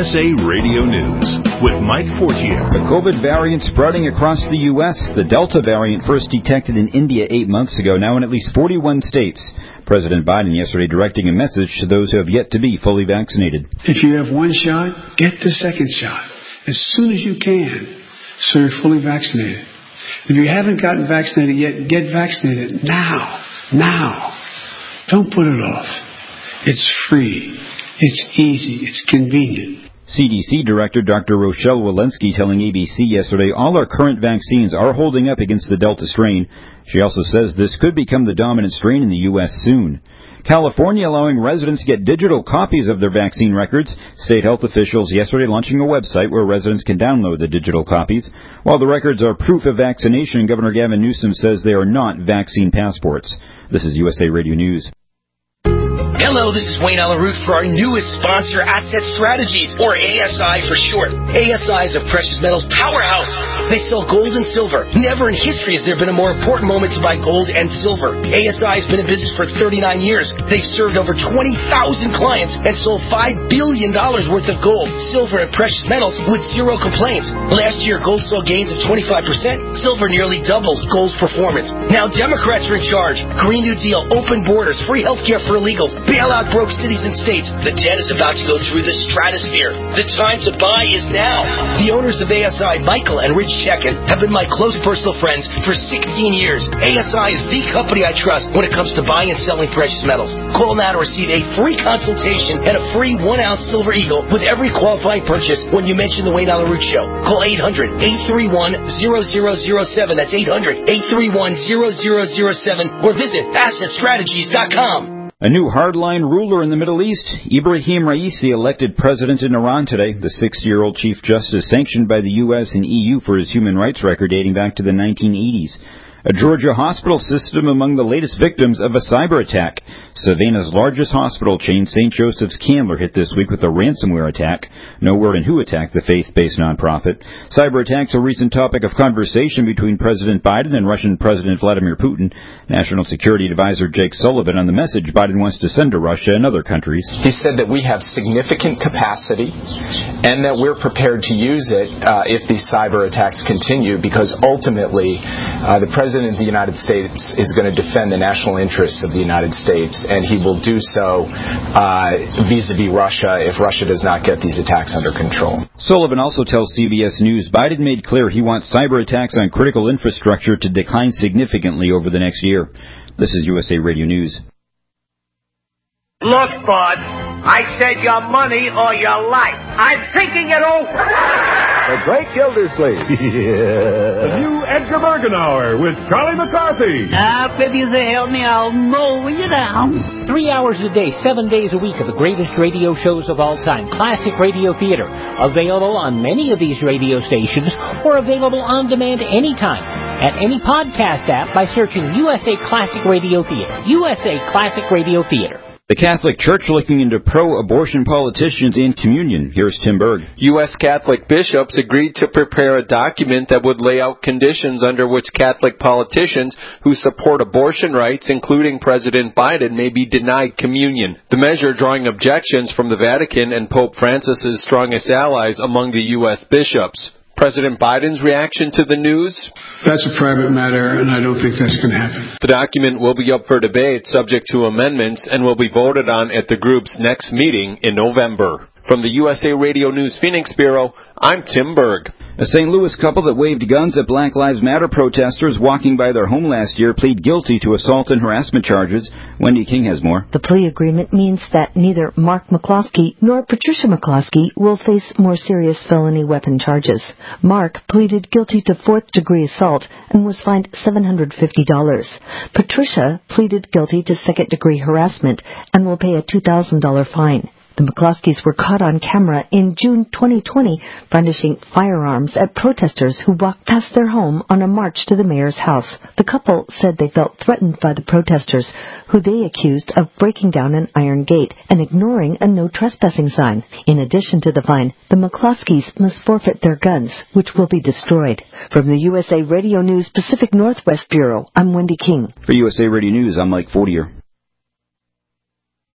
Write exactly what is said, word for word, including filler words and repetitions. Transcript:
S A Radio News with Mike Fortier. The COVID variant spreading across the U S. The Delta variant first detected in India eight months ago, now in at least forty-one states. President Biden yesterday directing a message to those who have yet to be fully vaccinated. If you have one shot, get the second shot as soon as you can, so you're fully vaccinated. If you haven't gotten vaccinated yet, get vaccinated now. Now. Don't put it off. It's free. It's easy. It's convenient. C D C Director Doctor Rochelle Walensky telling A B C yesterday all our current vaccines are holding up against the Delta strain. She also says this could become the dominant strain in the U S soon. California allowing residents to get digital copies of their vaccine records. State health officials yesterday launching a website where residents can download the digital copies. While the records are proof of vaccination, Governor Gavin Newsom says they are not vaccine passports. This is U S A Radio News. Hello, this is Wayne Alaroot for our newest sponsor, Asset Strategies, or A S I for short. A S I is a precious metals powerhouse. They sell gold and silver. Never in history has there been a more important moment to buy gold and silver. A S I has been in business for thirty-nine years. They've served over twenty thousand clients and sold five billion dollars worth of gold, silver, and precious metals with zero complaints. Last year, gold saw gains of twenty-five percent. Silver nearly doubled gold's performance. Now Democrats are in charge. Green New Deal, open borders, free health care for illegals, bailout broke cities and states. The debt is about to go through the stratosphere. The time to buy is now. The owners of A S I, Michael and Rich Chekin, have been my close personal friends for sixteen years. A S I is the company I trust when it comes to buying and selling precious metals. Call now to receive a free consultation and a free one-ounce Silver Eagle with every qualifying purchase when you mention the Wayne Alaroot Show. Call eight hundred, eight three one, zero zero zero seven. That's eight hundred, eight three one, zero zero zero seven. Or visit asset strategies dot com. A new hardline ruler in the Middle East, Ibrahim Raisi, elected president in Iran today. The sixty-year-old chief justice sanctioned by the U S and E U for his human rights record dating back to the nineteen eighties. A Georgia hospital system among the latest victims of a cyber attack. Savannah's largest hospital chain, Saint Joseph's Candler, hit this week with a ransomware attack. No word on who attacked the faith-based nonprofit. Cyber attacks are a recent topic of conversation between President Biden and Russian President Vladimir Putin. National Security Advisor Jake Sullivan on the message Biden wants to send to Russia and other countries. He said that we have significant capacity and that we're prepared to use it uh, if these cyber attacks continue, because ultimately uh, the President of the United States is going to defend the national interests of the United States, and he will do so uh, vis-a-vis Russia if Russia does not get these attacks under control. Sullivan also tells C B S News Biden made clear he wants cyber attacks on critical infrastructure to decline significantly over the next year. This is U S A Radio News. Look, bud, I said your money or your life. I'm thinking it over. The Great Gildersleeve. Yeah. The new Edgar Bergen Hour with Charlie McCarthy. Now, if you say help me, I'll mow you down. Three hours a day, seven days a week of the greatest radio shows of all time. Classic Radio Theater. Available on many of these radio stations or available on demand anytime at any podcast app by searching U S A Classic Radio Theater. U S A Classic Radio Theater. The Catholic Church looking into pro-abortion politicians and communion. Here's Tim Berg. U S Catholic bishops agreed to prepare a document that would lay out conditions under which Catholic politicians who support abortion rights, including President Biden, may be denied communion. The measure drawing objections from the Vatican and Pope Francis's strongest allies among the U S bishops. President Biden's reaction to the news? That's a private matter, and I don't think that's going to happen. The document will be up for debate, subject to amendments, and will be voted on at the group's next meeting in November. From the U S A Radio News Phoenix Bureau, I'm Tim Berg. A Saint Louis couple that waved guns at Black Lives Matter protesters walking by their home last year plead guilty to assault and harassment charges. Wendy King has more. The plea agreement means that neither Mark McCloskey nor Patricia McCloskey will face more serious felony weapon charges. Mark pleaded guilty to fourth-degree assault and was fined seven hundred fifty dollars. Patricia pleaded guilty to second-degree harassment and will pay a two thousand dollars fine. The McCloskeys were caught on camera in June twenty twenty brandishing firearms at protesters who walked past their home on a march to the mayor's house. The couple said they felt threatened by the protesters, who they accused of breaking down an iron gate and ignoring a no trespassing sign. In addition to the fine, the McCloskeys must forfeit their guns, which will be destroyed. From the U S A Radio News Pacific Northwest Bureau, I'm Wendy King. For U S A Radio News, I'm Mike Fortier.